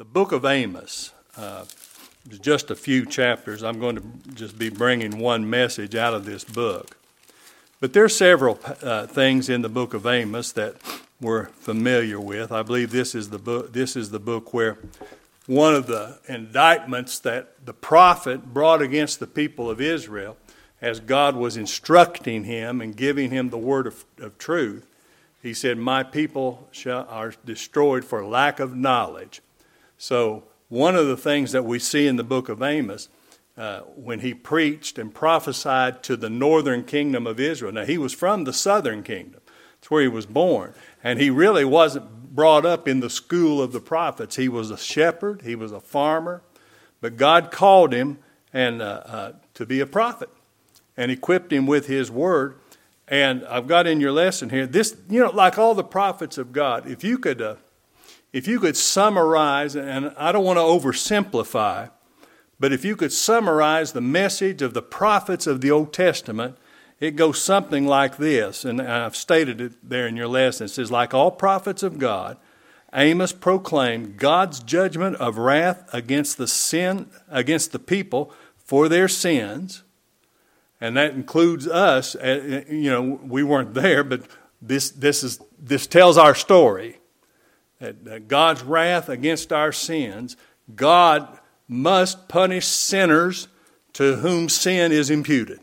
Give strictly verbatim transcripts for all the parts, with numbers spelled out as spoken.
The book of Amos uh, is just a few chapters. I'm going to just be bringing one message out of this book. But there are several uh, things in the book of Amos that we're familiar with. I believe this is the book. This is the book where one of the indictments that the prophet brought against the people of Israel, as God was instructing him and giving him the word of, of truth, he said, "My people shall, are destroyed for lack of knowledge." So one of the things that we see in the book of Amos, uh, when he preached and prophesied to the northern kingdom of Israel. Now, he was from the southern kingdom. That's where he was born. And he really wasn't brought up in the school of the prophets. He was a shepherd. He was a farmer. But God called him and uh, uh, to be a prophet and equipped him with his word. And I've got in your lesson here, this, you know, like all the prophets of God, if you could... Uh, If you could summarize, and I don't want to oversimplify, but if you could summarize the message of the prophets of the Old Testament, it goes something like this, and I've stated it there in your lesson. It says, like all prophets of God, Amos proclaimed God's judgment of wrath against the sin, against the people for their sins, and that includes us. You know, we weren't there, but this this is this tells our story. That God's wrath against our sins, God must punish sinners to whom sin is imputed.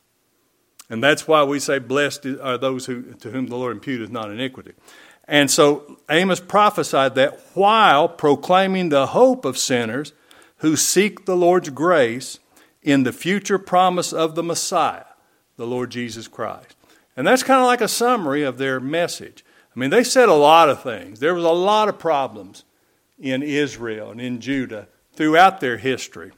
And that's why we say, blessed are those who, to whom the Lord imputeth not iniquity. And so Amos prophesied that while proclaiming the hope of sinners who seek the Lord's grace in the future promise of the Messiah, the Lord Jesus Christ. And that's kind of like a summary of their message. I mean, they said a lot of things. There was a lot of problems in Israel and in Judah throughout their history.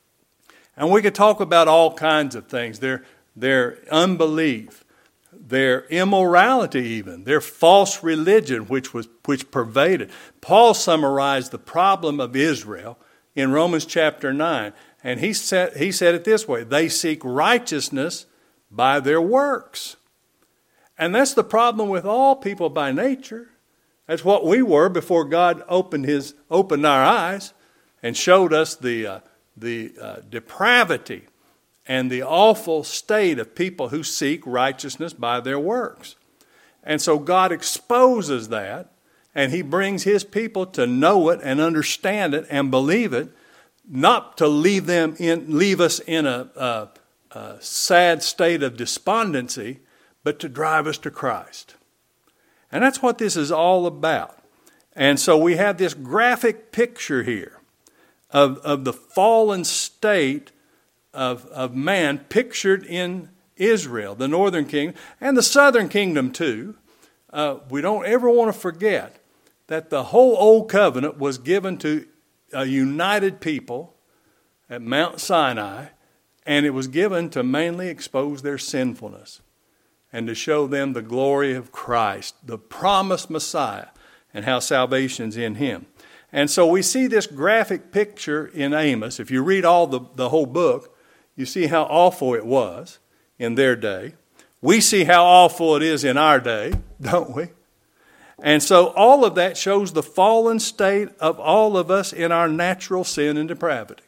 And we could talk about all kinds of things. Their, their unbelief, their immorality even, their false religion which was which pervaded. Paul summarized the problem of Israel in Romans chapter nine. And he said, he said it this way: they seek righteousness by their works. And that's the problem with all people by nature. That's what we were before God opened his opened our eyes and showed us the uh, the uh, depravity and the awful state of people who seek righteousness by their works. And so God exposes that, and he brings his people to know it and understand it and believe it, not to leave them in leave us in a, a, a sad state of despondency, but to drive us to Christ. And that's what this is all about. And so we have this graphic picture here of, of the fallen state of, of man pictured in Israel, the northern kingdom, and the southern kingdom too. Uh, we don't ever want to forget that the whole old covenant was given to a united people at Mount Sinai, and it was given to mainly expose their sinfulness and to show them the glory of Christ, the promised Messiah, and how salvation's in him. And so we see this graphic picture in Amos. If you read all the, the whole book, you see how awful it was in their day. We see how awful it is in our day, don't we? And so all of that shows the fallen state of all of us in our natural sin and depravity.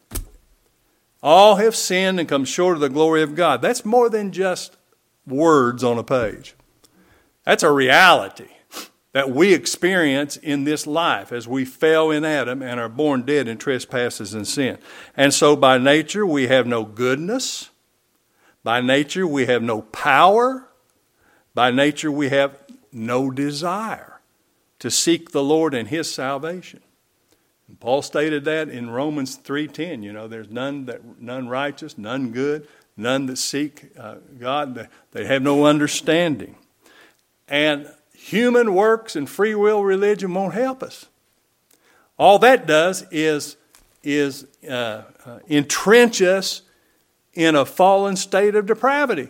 All have sinned and come short of the glory of God. That's more than just words on a page. That's a reality that we experience in this life as we fell in Adam and are born dead in trespasses and sin. And so by nature we have no goodness. By nature we have no power. By nature we have no desire to seek the Lord and his salvation. And Paul stated that in Romans three ten. You know, there's none that none righteous, none good, none that seek uh, God. They have no understanding. And human works and free will religion won't help us. All that does is, is uh, uh, entrench us in a fallen state of depravity.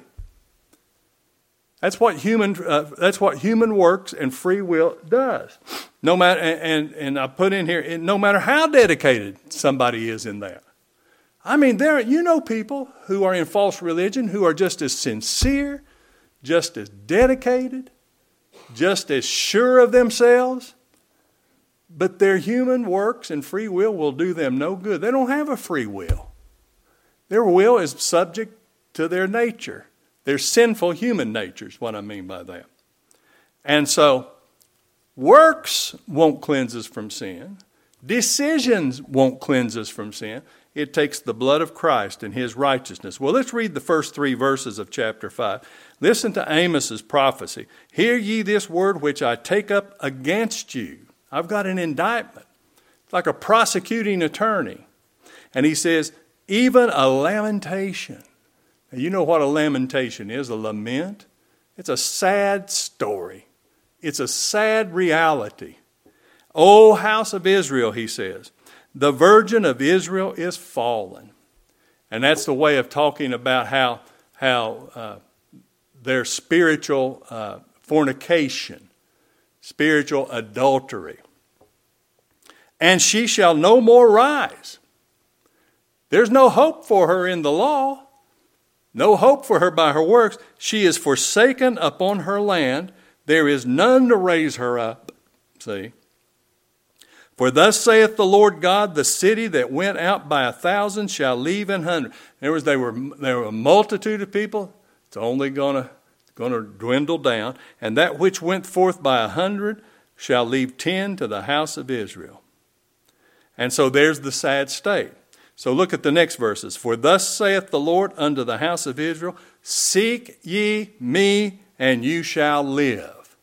That's what human uh, that's what human works and free will does. No matter and and I put in here, no matter how dedicated somebody is in that. I mean, there you know people who are in false religion who are just as sincere, just as dedicated, just as sure of themselves, but their human works and free will will do them no good. They don't have a free will. Their will is subject to their nature. Their sinful human nature is what I mean by that. And so, works won't cleanse us from sin. Decisions won't cleanse us from sin. It takes the blood of Christ and his righteousness. Well, let's read the first three verses of chapter five. Listen to Amos's prophecy. Hear ye this word which I take up against you. I've got an indictment. It's like a prosecuting attorney. And he says, even a lamentation. Now, you know what a lamentation is, a lament? It's a sad story. It's a sad reality. O house of Israel, he says, the virgin of Israel is fallen. And that's the way of talking about how, how uh, their spiritual uh, fornication, spiritual adultery. And she shall no more rise. There's no hope for her in the law. No hope for her by her works. She is forsaken upon her land. There is none to raise her up. See? For thus saith the Lord God, the city that went out by a thousand shall leave an hundred. There was, they were, there were a multitude of people. It's only going to going to dwindle down. And that which went forth by a hundred shall leave ten to the house of Israel. And so there's the sad state. So look at the next verses. For thus saith the Lord unto the house of Israel, seek ye me, and you shall live.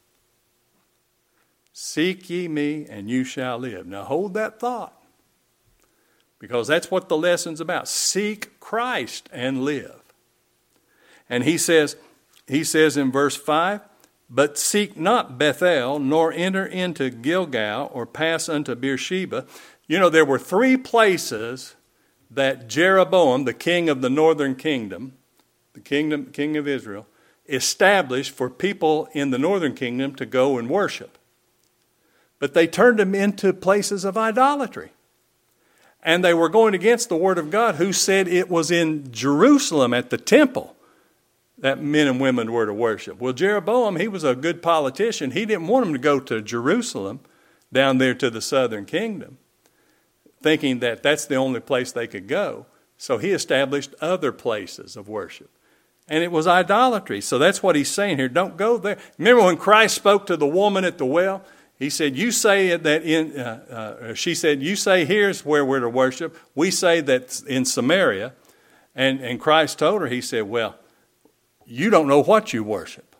Seek ye me, and you shall live. Now hold that thought, because that's what the lesson's about. Seek Christ and live. And he says, he says in verse five, but seek not Bethel, nor enter into Gilgal, or pass unto Beersheba. You know, there were three places that Jeroboam, the king of the northern kingdom, the kingdom, king of Israel, established for people in the northern kingdom to go and worship. But they turned them into places of idolatry. And they were going against the word of God, who said it was in Jerusalem at the temple that men and women were to worship. Well, Jeroboam, he was a good politician. He didn't want them to go to Jerusalem, down there to the southern kingdom, thinking that that's the only place they could go. So he established other places of worship. And it was idolatry. So that's what he's saying here. Don't go there. Remember when Christ spoke to the woman at the well? He said, you say that in, uh, uh, she said, you say here's where we're to worship. We say that's in Samaria. And, and Christ told her, he said, well, you don't know what you worship.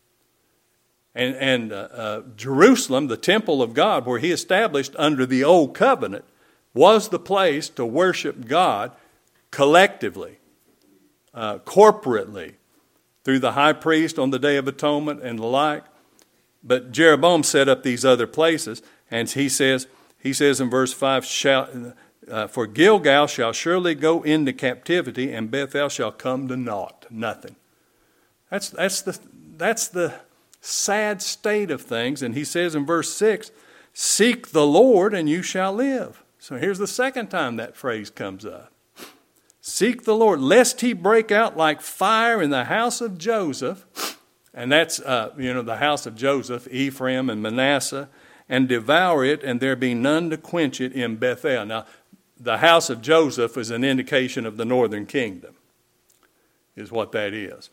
And, and uh, uh, Jerusalem, the temple of God, where he established under the old covenant, was the place to worship God collectively, uh, corporately, through the high priest on the Day of Atonement and the like. But Jeroboam set up these other places, and he says, he says in verse five, shall, uh, for Gilgal shall surely go into captivity, and Bethel shall come to naught, nothing. That's that's the that's the sad state of things. And he says in verse six, seek the Lord, and you shall live. So here's the second time that phrase comes up. Seek the Lord, lest he break out like fire in the house of Joseph. And that's, uh, you know, the house of Joseph, Ephraim and Manasseh, and devour it, and there be none to quench it in Bethel. Now, the house of Joseph is an indication of the northern kingdom, is what that is.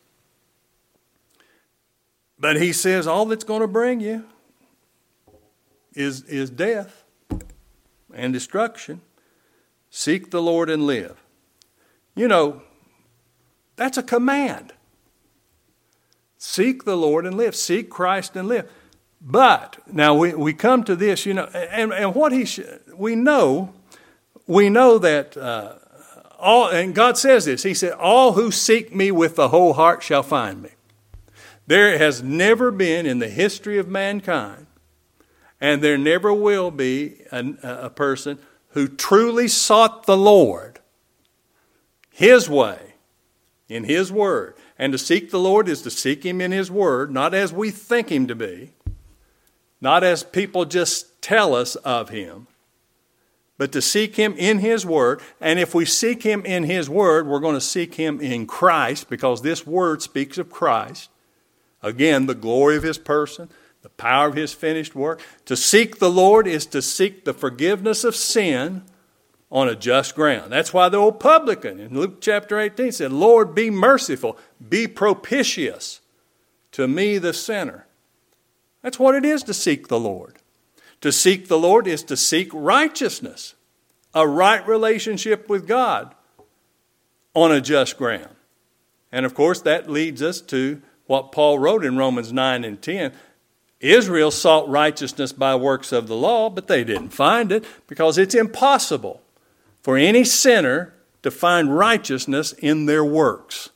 But he says all that's going to bring you is, is death and destruction. Seek the Lord and live. You know, that's a command. Seek the Lord and live. Seek Christ and live. But now we, we come to this, you know, and, and what he sh- we know, we know that uh, all, and God says this. He said, "All who seek me with the whole heart shall find me." There has never been in the history of mankind, and there never will be a, a person who truly sought the Lord His way, in His Word. And to seek the Lord is to seek Him in His Word, not as we think Him to be, not as people just tell us of Him, but to seek Him in His Word. And if we seek Him in His Word, we're going to seek Him in Christ, because this Word speaks of Christ. Again, the glory of His person, the power of his finished work. To seek the Lord is to seek the forgiveness of sin on a just ground. That's why the old publican in Luke chapter eighteen said, Lord, be merciful, be propitious to me the sinner. That's what it is to seek the Lord. To seek the Lord is to seek righteousness, a right relationship with God on a just ground. And of course that leads us to what Paul wrote in Romans nine and ten. Israel sought righteousness by works of the law, but they didn't find it because it's impossible for any sinner to find righteousness in their works.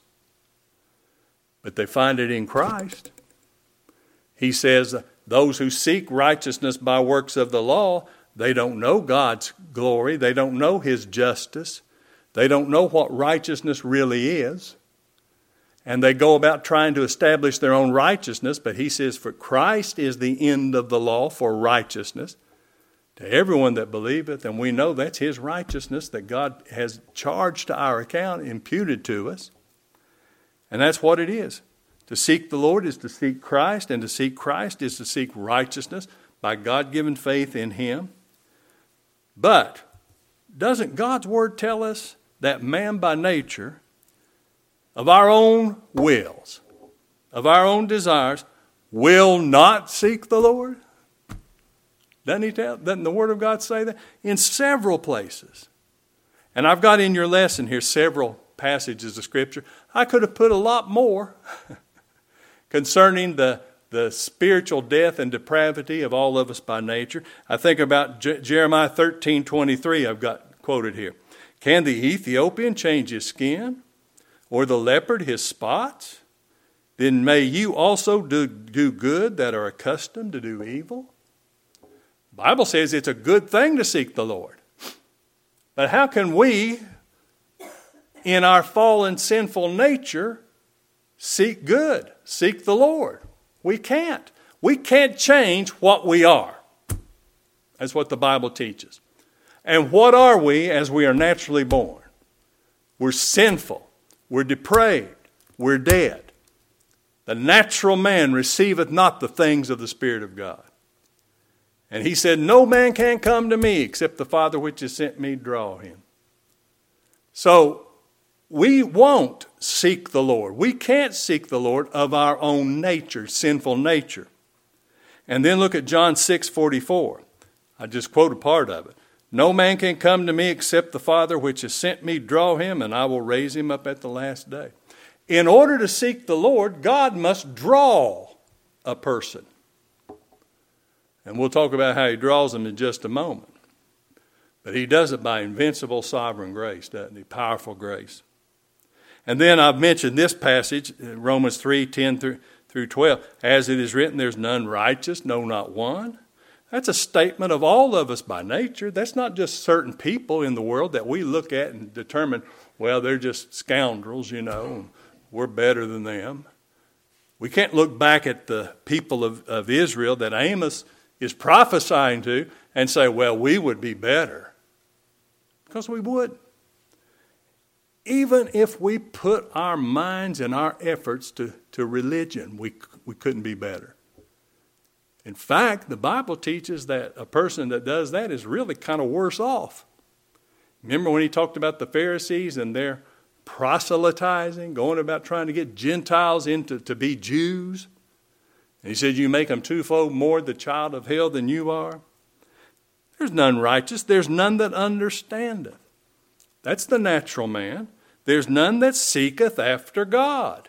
But they find it in Christ. He says, those who seek righteousness by works of the law, they don't know God's glory. They don't know his justice. They don't know what righteousness really is. And they go about trying to establish their own righteousness. But he says, for Christ is the end of the law for righteousness to everyone that believeth. And we know that's his righteousness that God has charged to our account, imputed to us. And that's what it is. To seek the Lord is to seek Christ, and to seek Christ is to seek righteousness by God-given faith in him. But doesn't God's word tell us that man by nature, of our own wills, of our own desires, will not seek the Lord? Doesn't he tell? Doesn't the word of God say that? In several places. And I've got in your lesson here several passages of Scripture. I could have put a lot more concerning the, the spiritual death and depravity of all of us by nature. I think about J- Jeremiah thirteen twenty-three I've got quoted here. Can the Ethiopian change his skin, or the leopard his spots? Then may you also do, do good that are accustomed to do evil. The Bible says it's a good thing to seek the Lord. But how can we, in our fallen sinful nature, seek good, seek the Lord? We can't. We can't change what we are. That's what the Bible teaches. And what are we as we are naturally born? We're sinful. We're depraved. We're dead. The natural man receiveth not the things of the Spirit of God. And he said, no man can come to me except the Father which has sent me draw him. So we won't seek the Lord. We can't seek the Lord of our own nature, sinful nature. And then look at John six forty-four. I just quote a part of it. No man can come to me except the Father which has sent me draw him, and I will raise him up at the last day. In order to seek the Lord, God must draw a person. And we'll talk about how he draws them in just a moment. But he does it by invincible sovereign grace, doesn't he? Powerful grace. And then I've mentioned this passage, Romans three ten through twelve. As it is written, there's none righteous, no, not one. That's a statement of all of us by nature. That's not just certain people in the world that we look at and determine, well, they're just scoundrels, you know, and we're better than them. We can't look back at the people of, of Israel that Amos is prophesying to and say, well, we would be better. Because we would. Even if we put our minds and our efforts to, to religion, we, we couldn't be better. In fact, the Bible teaches that a person that does that is really kind of worse off. Remember when he talked about the Pharisees and their proselytizing, going about trying to get Gentiles into to be Jews? And he said, you make them twofold more the child of hell than you are. There's none righteous. There's none that understandeth. That's the natural man. There's none that seeketh after God.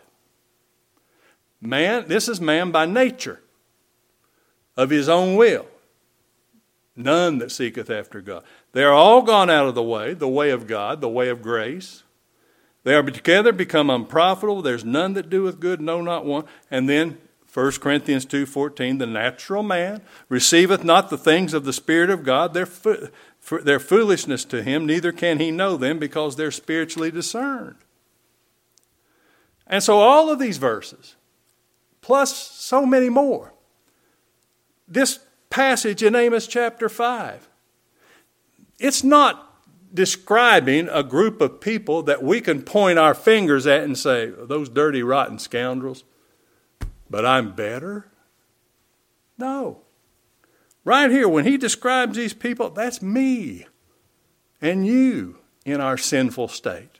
Man, this is man by nature, of his own will. None that seeketh after God. They are all gone out of the way, the way of God, the way of grace. They are together become unprofitable. There's none that doeth good, no, not one. And then First Corinthians two fourteen, the natural man receiveth not the things of the Spirit of God. They're, fo- they're foolishness to him, neither can he know them because they're spiritually discerned. And so all of these verses, plus so many more, this passage in Amos chapter five, it's not describing a group of people that we can point our fingers at and say, those dirty, rotten scoundrels, but I'm better. No. Right here, when he describes these people, that's me and you in our sinful state.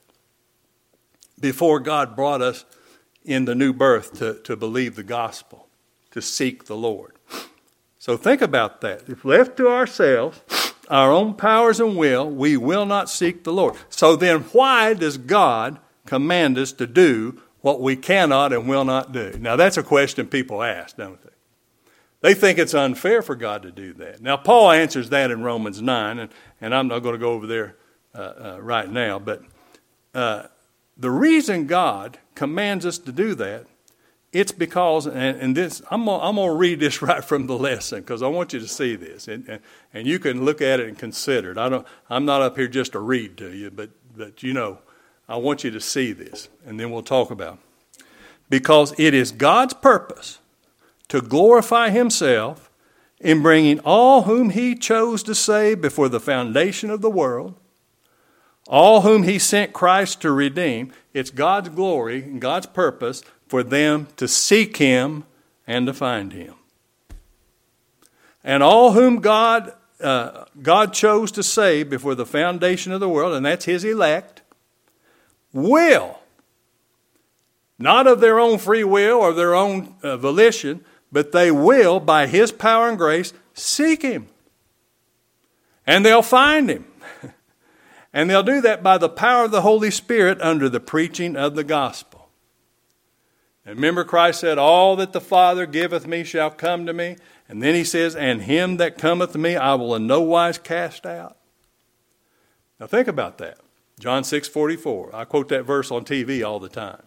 Before God brought us in the new birth to, to believe the gospel, to seek the Lord. So think about that. If left to ourselves, our own powers and will, we will not seek the Lord. So then why does God command us to do what we cannot and will not do? Now that's a question people ask, don't they? They think it's unfair for God to do that. Now Paul answers that in Romans nine, and, and I'm not going to go over there uh, uh, right now, but uh, the reason God commands us to do that, it's because, and, and this, I'm going I'm to read this right from the lesson because I want you to see this, and, and, and you can look at it and consider it. I don't, I'm not up here just to read to you, but, but you know, I want you to see this, and then we'll talk about it. Because it is God's purpose to glorify himself in bringing all whom he chose to save before the foundation of the world, all whom he sent Christ to redeem. It's God's glory and God's purpose for them to seek him and to find him. And all whom God uh, God chose to save before the foundation of the world, and that's his elect, will, not of their own free will or their own uh, volition, but they will, by his power and grace, seek him. And they'll find him. And they'll do that by the power of the Holy Spirit under the preaching of the gospel. And remember, Christ said, all that the Father giveth me shall come to me. And then he says, and him that cometh to me I will in no wise cast out. Now think about that. John six forty-four. I quote that verse on T V all the time.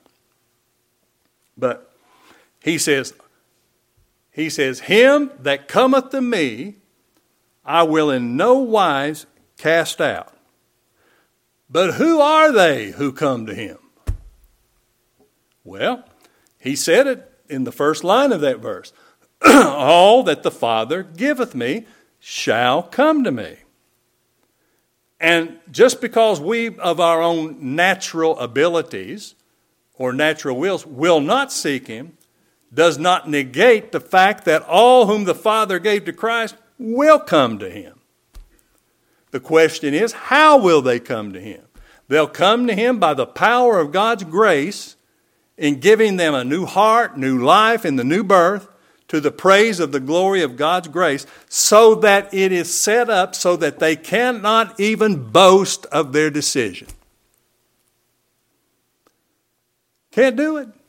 But he says, he says, him that cometh to me I will in no wise cast out. But who are they who come to him? Well, he said it in the first line of that verse. All that the Father giveth me shall come to me. And just because we of our own natural abilities or natural wills will not seek him, does not negate the fact that all whom the Father gave to Christ will come to him. The question is, how will they come to him? They'll come to him by the power of God's grace in giving them a new heart, new life in the new birth, to the praise of the glory of God's grace, so that it is set up so that they cannot even boast of their decision. Can't do it.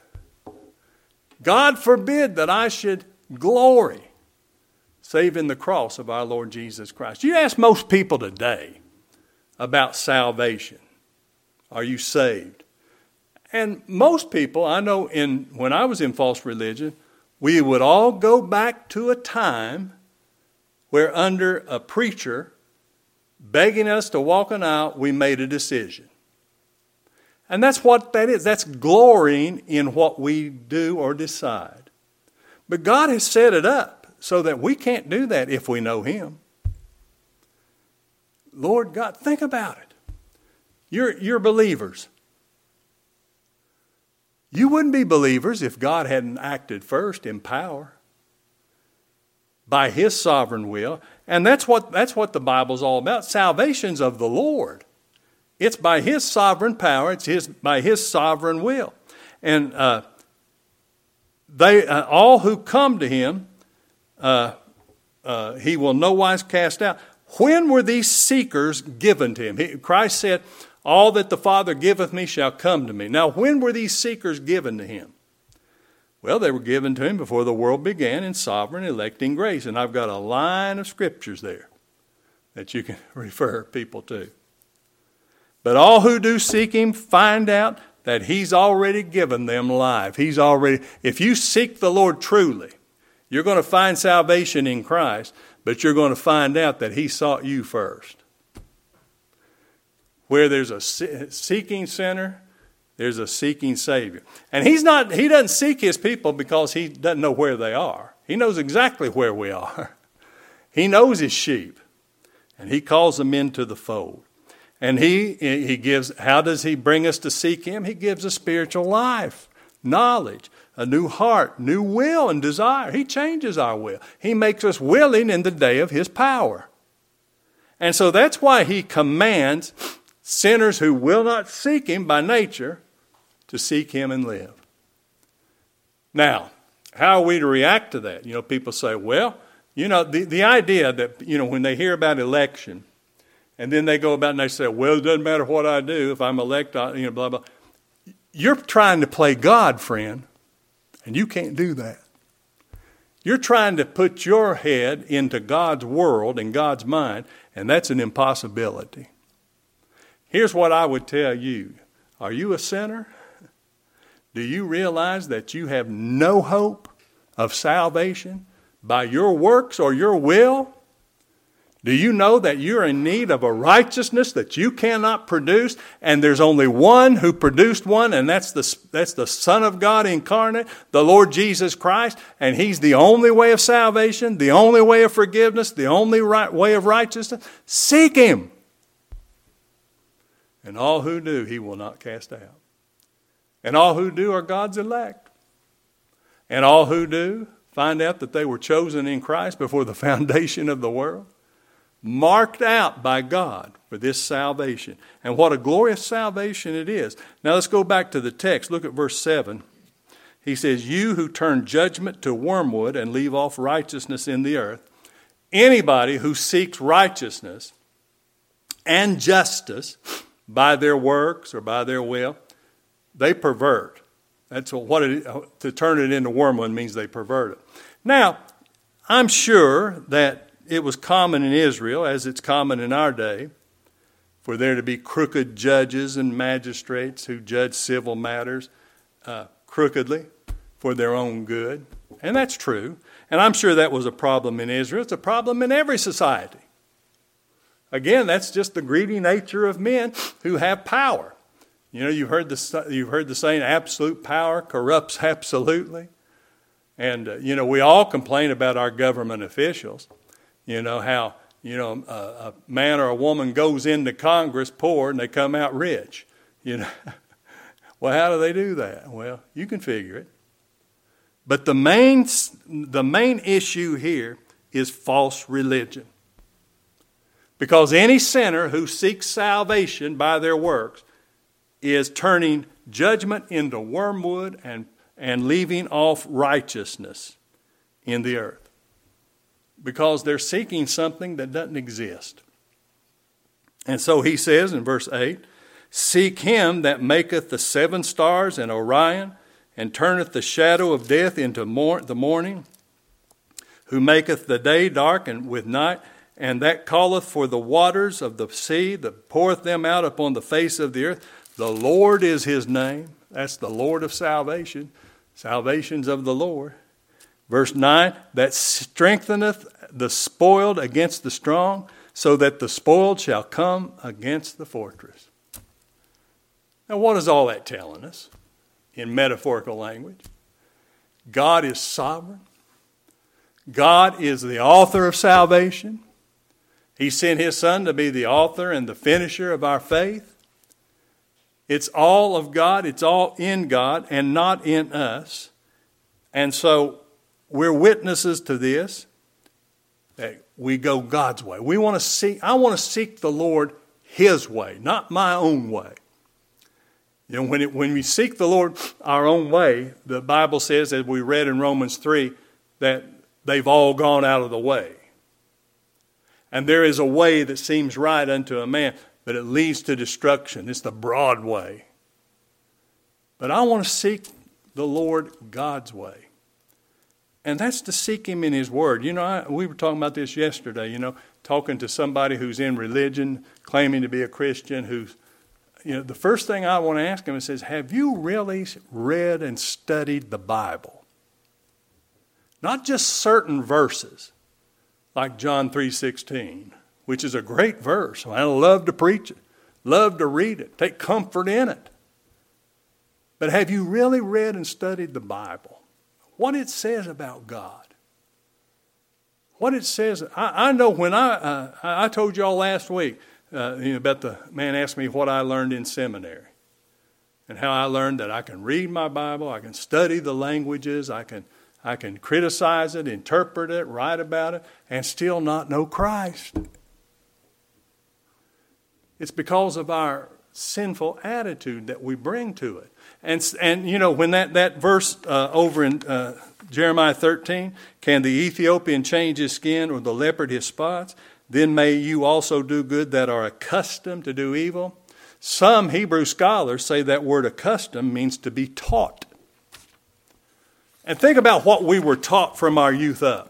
God forbid that I should glory save in the cross of our Lord Jesus Christ. You ask most people today about salvation. Are you saved? And most people, I know in when I was in false religion, we would all go back to a time where under a preacher begging us to walk an aisle, we made a decision. And that's what that is. That's glorying in what we do or decide. But God has set it up so that we can't do that if we know him. Lord God, think about it. You're, you're believers. You wouldn't be believers if God hadn't acted first in power by his sovereign will. And that's what, that's what the Bible's all about. Salvation's of the Lord. It's by his sovereign power. It's his by his sovereign will. And uh, they uh, all who come to him, uh, uh, he will no wise cast out. When were these seekers given to him? He, Christ said, all that the Father giveth me shall come to me. Now, when were these seekers given to him? Well, they were given to him before the world began in sovereign electing grace. And I've got a line of scriptures there that you can refer people to. But all who do seek him find out that he's already given them life. He's already, if you seek the Lord truly, you're going to find salvation in Christ, but you're going to find out that he sought you first. Where there's a seeking sinner, there's a seeking Savior. And he's not, he doesn't seek his people because he doesn't know where they are. He knows exactly where we are. He knows his sheep, and he calls them into the fold. And he, he gives, how does he bring us to seek him? He gives us spiritual life, knowledge, a new heart, new will and desire. He changes our will. He makes us willing in the day of his power. And so that's why he commands sinners who will not seek him by nature to seek him and live. Now, how are we to react to that? You know, people say, well, you know, the, the idea that, you know, when they hear about election, and then they go about and they say, well, it doesn't matter what I do. If I'm elected, you know, blah, blah. You're trying to play God, friend, and you can't do that. You're trying to put your head into God's world and God's mind, and that's an impossibility. Here's what I would tell you. Are you a sinner? Do you realize that you have no hope of salvation by your works or your will? Do you know that you're in need of a righteousness that you cannot produce, and there's only one who produced one, and that's the, that's the Son of God incarnate, the Lord Jesus Christ, and he's the only way of salvation, the only way of forgiveness, the only right way of righteousness? Seek him. And all who do, he will not cast out. And all who do are God's elect. And all who do find out that they were chosen in Christ before the foundation of the world, marked out by God for this salvation. And what a glorious salvation it is. Now let's go back to the text. Look at verse seven. He says, you who turn judgment to wormwood and leave off righteousness in the earth. Anybody who seeks righteousness and justice by their works or by their will, they pervert. That's what it, to turn it into wormwood means they pervert it. Now, I'm sure that it was common in Israel, as it's common in our day, for there to be crooked judges and magistrates who judge civil matters uh, crookedly for their own good. And that's true. And I'm sure that was a problem in Israel. It's a problem in every society. Again, that's just the greedy nature of men who have power. You know, you've heard the, you've heard the saying, absolute power corrupts absolutely. And, uh, you know, we all complain about our government officials. You know, how, you know, a, a man or a woman goes into Congress poor and they come out rich. You know, well, how do they do that? Well, you can figure it. But the main, the main issue here is false religion. Because any sinner who seeks salvation by their works is turning judgment into wormwood and, and leaving off righteousness in the earth. Because they're seeking something that doesn't exist. And so he says in verse eight, seek him that maketh the seven stars and Orion, and turneth the shadow of death into mor- the morning, who maketh the day dark and with night, and that calleth for the waters of the sea, that poureth them out upon the face of the earth. The Lord is his name. That's the Lord of salvation. Salvation's of the Lord. Verse nine, that strengtheneth the spoiled against the strong, so that the spoiled shall come against the fortress. Now, what is all that telling us in metaphorical language? God is sovereign. God is the author of salvation. He sent his Son to be the author and the finisher of our faith. It's all of God. It's all in God and not in us. And so we're witnesses to this, that we go God's way. We want to seek, I want to seek the Lord his way, not my own way. You know, when it, when we seek the Lord our own way, the Bible says, as we read in Romans three, that they've all gone out of the way. And there is a way that seems right unto a man, but it leads to destruction. It's the broad way. But I want to seek the Lord God's way. And that's to seek him in his word. You know, I, we were talking about this yesterday, you know, talking to somebody who's in religion, claiming to be a Christian, who's, you know, the first thing I want to ask him is, says, have you really read and studied the Bible? Not just certain verses, like John three sixteen, which is a great verse. I love to preach it, love to read it, take comfort in it. But have you really read and studied the Bible? What it says about God. What it says, I, I know when I, uh, I told y'all last week uh, you know, about the man asked me what I learned in seminary. and how I learned that I can read my Bible, I can study the languages, I can I can criticize it, interpret it, write about it, and still not know Christ. It's because of our sinful attitude that we bring to it. And, and you know, when that, that verse uh, over in uh, Jeremiah thirteen, can the Ethiopian change his skin or the leopard his spots? Then may you also do good that are accustomed to do evil. Some Hebrew scholars say that word accustomed means to be taught. And think about what we were taught from our youth up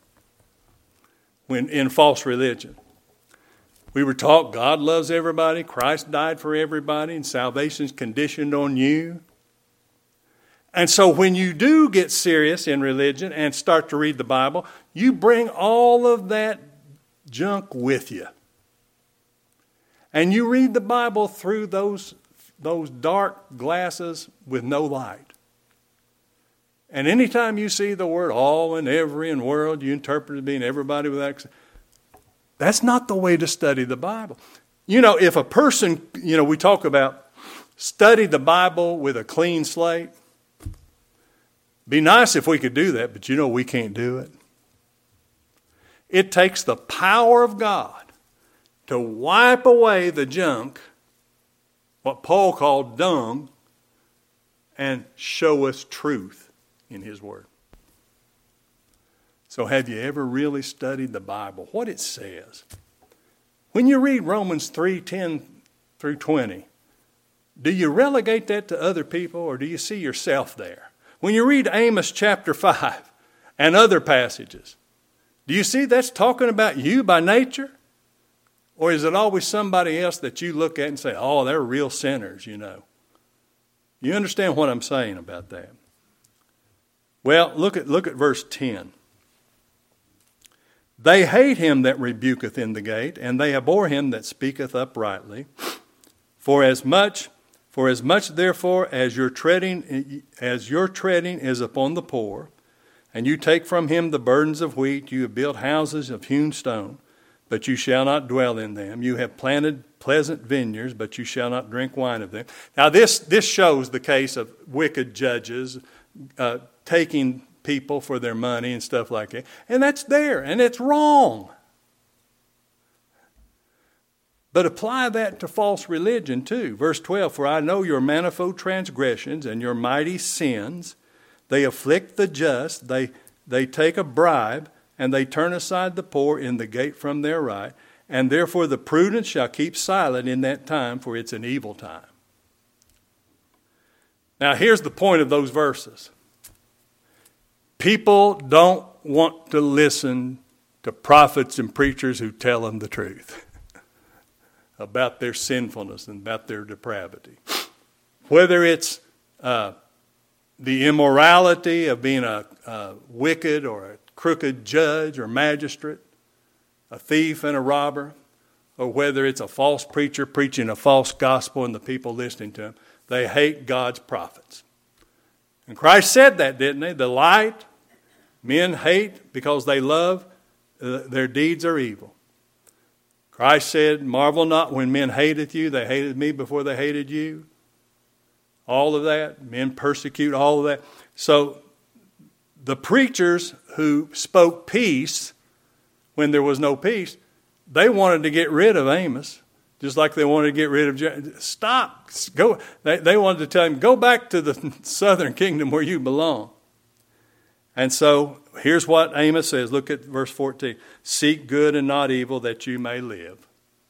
when in false religion. We were taught God loves everybody, Christ died for everybody, and salvation's conditioned on you. And so when you do get serious in religion and start to read the Bible, you bring all of that junk with you. And you read the Bible through those, those dark glasses with no light. And anytime you see the word all and every and world, you interpret it being everybody without exception. That's not the way to study the Bible. You know, if a person, you know, we talk about study the Bible with a clean slate. Be nice if we could do that, but you know we can't do it. It takes the power of God to wipe away the junk, what Paul called dung, and show us truth in His Word. So have you ever really studied the Bible, what it says? When you read Romans three ten through twenty, do you relegate that to other people or do you see yourself there? When you read Amos chapter five and other passages, do you see that's talking about you by nature? Or is it always somebody else that you look at and say, oh, they're real sinners, you know? You understand what I'm saying about that? Well, look at look at verse ten. They hate him that rebuketh in the gate, and they abhor him that speaketh uprightly. For as much, for as much therefore as your treading, as your treading is upon the poor, and you take from him the burdens of wheat, you have built houses of hewn stone, but you shall not dwell in them. You have planted pleasant vineyards, but you shall not drink wine of them. Now this this shows the case of wicked judges uh, taking people for their money and stuff like that. And that's there, and it's wrong. But apply that to false religion too. Verse twelve, for I know your manifold transgressions and your mighty sins. They afflict the just, they, they take a bribe, and they turn aside the poor in the gate from their right. And therefore the prudent shall keep silent in that time, for it's an evil time. Now here's the point of those verses. People don't want to listen to prophets and preachers who tell them the truth about their sinfulness and about their depravity. Whether it's uh, the immorality of being a, a wicked or a crooked judge or magistrate, a thief and a robber, or whether it's a false preacher preaching a false gospel and the people listening to him, they hate God's prophets. And Christ said that, didn't he? The light men hate because they love, uh, their deeds are evil. Christ said, marvel not when men hateth you. They hated me before they hated you. All of that. Men persecute all of that. So the preachers who spoke peace when there was no peace, they wanted to get rid of Amos. Just like they wanted to get rid of Jeremiah. Stop. Go. They, they wanted to tell him, go back to the southern kingdom where you belong. And so here's what Amos says. Look at verse fourteen. Seek good and not evil that you may live.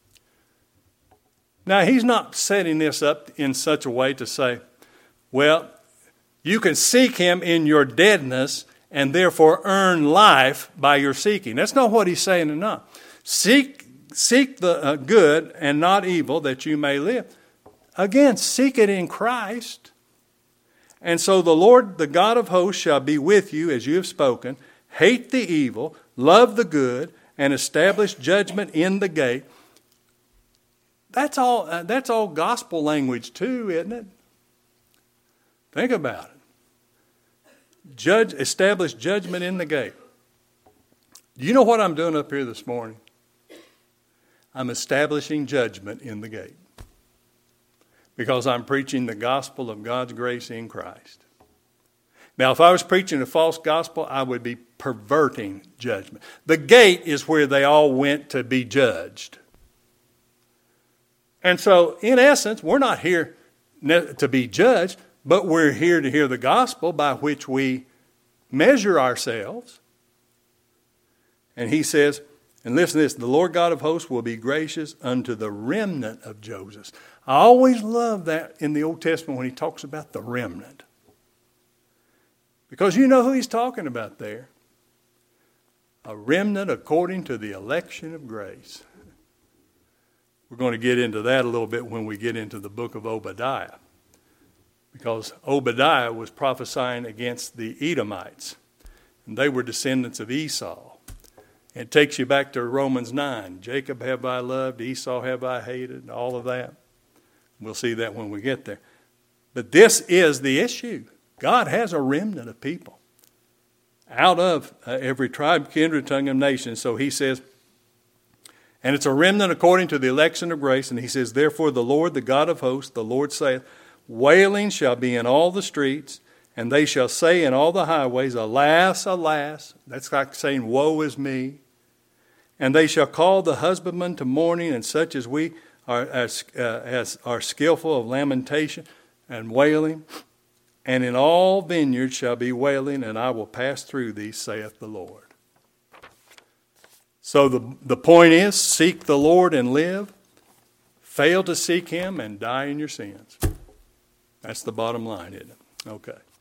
Now he's not setting this up in such a way to say, well, you can seek him in your deadness and therefore earn life by your seeking. That's not what he's saying enough. Seek Seek the uh, good and not evil that you may live. Again, seek it in Christ. And so the Lord, the God of hosts, shall be with you as you have spoken. Hate the evil, love the good, and establish judgment in the gate. That's all, uh, that's all gospel language too, isn't it? Think about it. Judge, establish judgment in the gate. Do you know what I'm doing up here this morning? I'm establishing judgment in the gate. because I'm preaching the gospel of God's grace in Christ. Now, if I was preaching a false gospel, I would be perverting judgment. The gate is where they all went to be judged. And so, in essence, we're not here to be judged, but we're here to hear the gospel by which we measure ourselves. And he says, and listen to this, the Lord God of hosts will be gracious unto the remnant of Joseph. I always love that in the Old Testament when he talks about the remnant. Because you know who he's talking about there. A remnant according to the election of grace. We're going to get into that a little bit when we get into the book of Obadiah. Because Obadiah was prophesying against the Edomites. And they were descendants of Esau. It takes you back to Romans nine. Jacob have I loved, Esau have I hated, all of that. We'll see that when we get there. But this is the issue. God has a remnant of people out of uh, every tribe, kindred, tongue, and nation. So he says, and it's a remnant according to the election of grace. And he says, therefore the Lord, the God of hosts, the Lord saith, wailing shall be in all the streets, and they shall say in all the highways, alas, alas. That's like saying, woe is me. And they shall call the husbandman to mourning, and such as we are as, uh, as are skillful of lamentation and wailing. And in all vineyards shall be wailing, and I will pass through thee, saith the Lord. So the, the point is, seek the Lord and live. Fail to seek him and die in your sins. That's the bottom line, isn't it? Okay.